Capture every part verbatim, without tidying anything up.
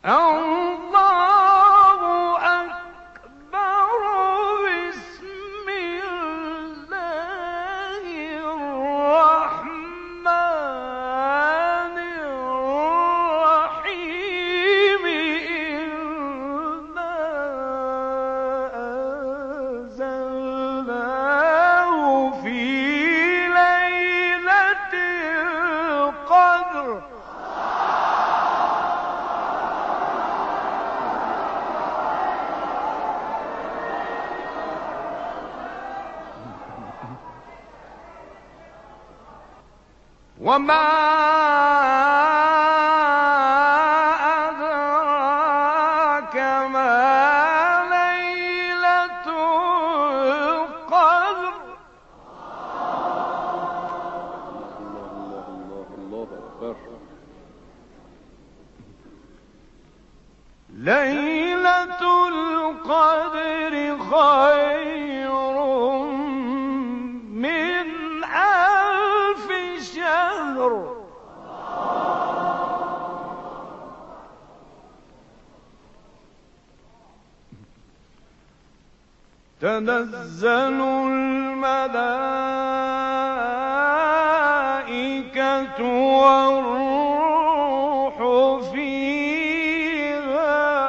الله أكبر. بسم الله الرحمن الرحيم. إنا أنزلناه في ليلة القدر. وما أدراك ما ليلة القدر. ليلة القدر خير من ألف شهر. تنزل الملائكة والروح فيها.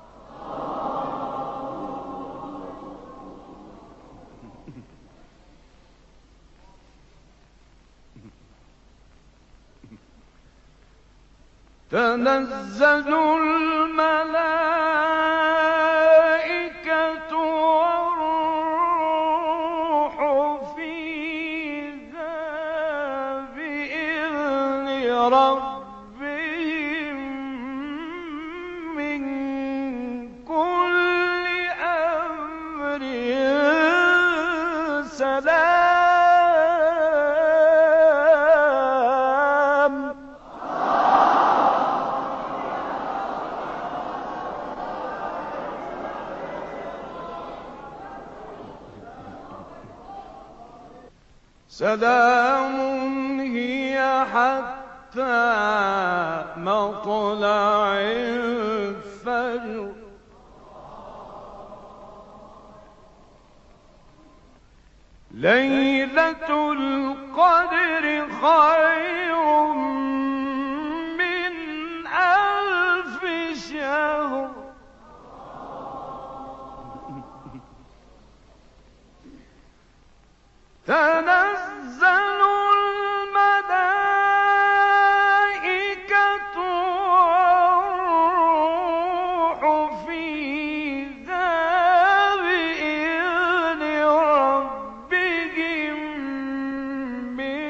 تنزل الملائكة والروح فيها بإذن ربهم من كل أمر سلام. سلام هي حتى مطلع الفجر. ليلة القدر خير من ألف شهر. تنزل الملائكة والروح فيها بإذن ربهم من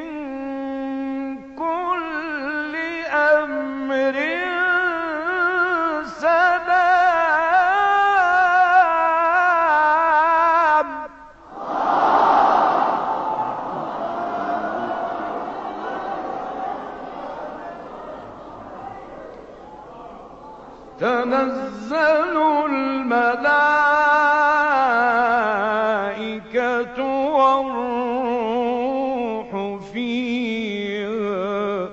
كل أمر سلام. تنزل الملائكة والروح فيها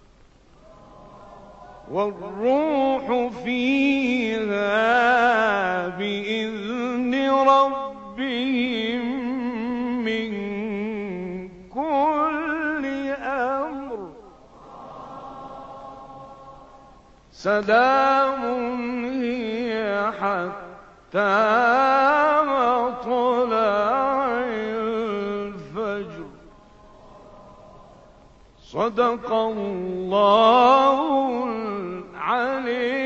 والروح فيها بإذن ربهم من كل أمر سلام هي حتى مطلع الفجر. صدق الله العلي